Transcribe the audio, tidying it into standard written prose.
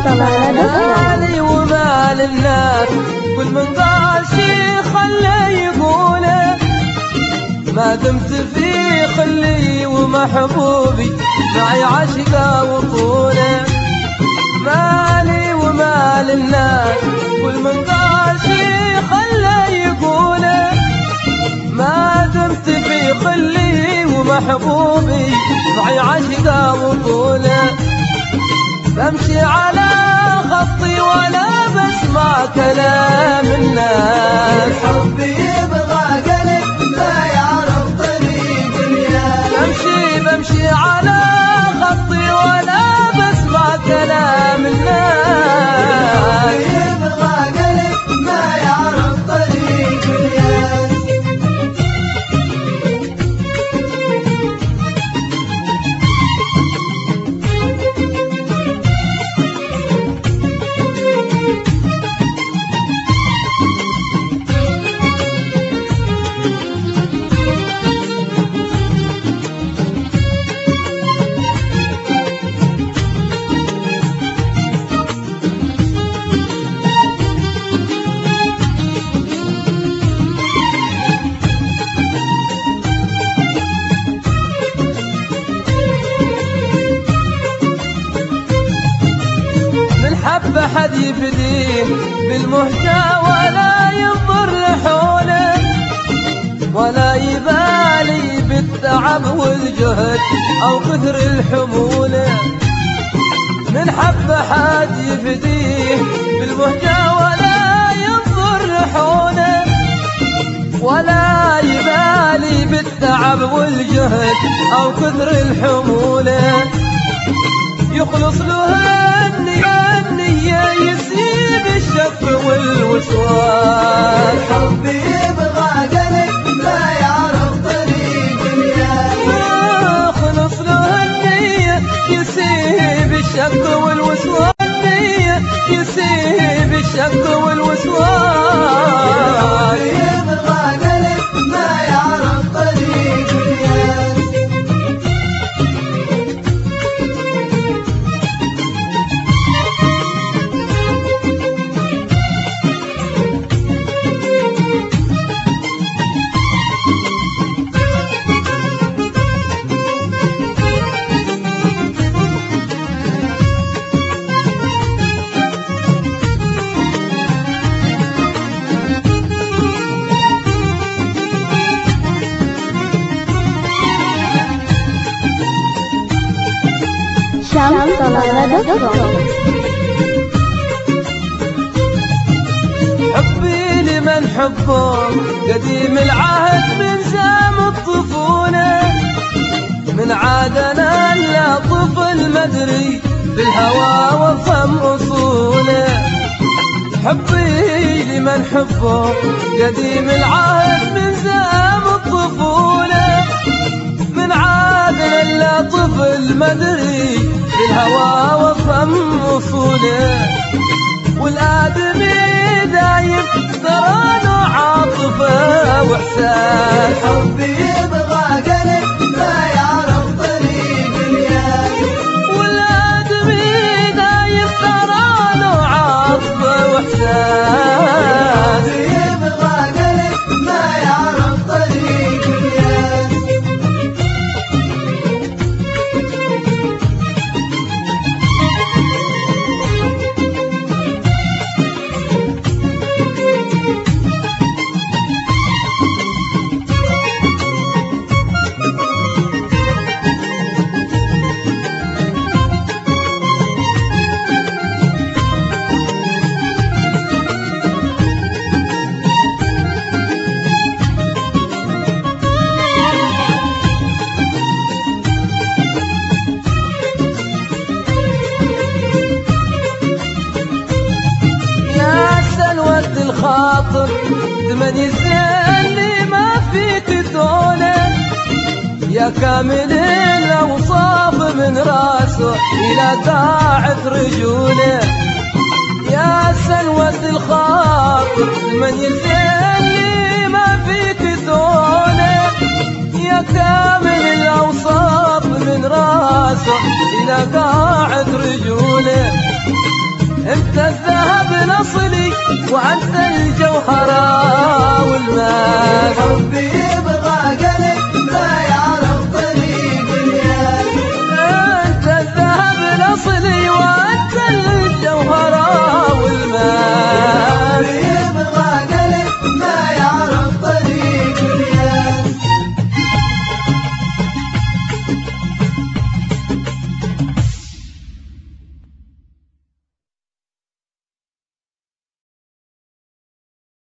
مالي ومال الناس كل من قال شي خلي يقوله، ما دمت في خلي ومحبوبي معي عشقه وطوله. مالي ومال الناس كل من قال شي خلي يقوله، ما دمت في خلي ومحبوبي معي عشقه وطوله. بمشي على خطي ولا بسمع كلام الناس، حبي يبغى قلب ما يعرف طريق الياس. بمشي على خطي ولا بسمع كلام الناس، حبي يبغى قلب ما يعرف طريق الياس. حب حد يفديه بالمهجة ولا ينظر لحوله، ولا يبالي بالتعب والجهد أو كثر الحمولة. من حب حد يفديه بالمهجة ولا ينظر لحوله، ولا يبالي بالتعب والجهد أو كثر الحمولة. يخلص له النية يسيب الشك والوسواس. حبي يبغى قلب ما يعرف طريق الياس. يخلص له النية يسيب الشك والوسواس، يسيب الشك والوسواس. يبغى قلب ما يعرف طريق الياس. حبي لمن حبه قديم العهد من زام الطفولة، من عادنا لا طفل مدري بالهوى وفهم أصوله. حبي لمن حبه قديم العهد من زام الطفولة، من عادنا لا طفل مدري بالهوى وفهم أصوله. والآدمي دايم ترى له عاطفة وإحساس. حبي يبغى قلب ما يعرف طريق الياس. والآدمي دايم ترى له عاطفة وإحساس. حبي يبغى قلب ما يعرف طريق الياس. الخاطر تمني اللي ما فيك دونه، يا كامل الأوصاف من راسه إلى قاعة رجوله. يا سلوة الخاطر تمني اللي ما فيك دونه، يا كامل الأوصاف من راسه إلى قاعة رجوله. انت الذهب الاصلي وانت الجوهرة والماس. حبي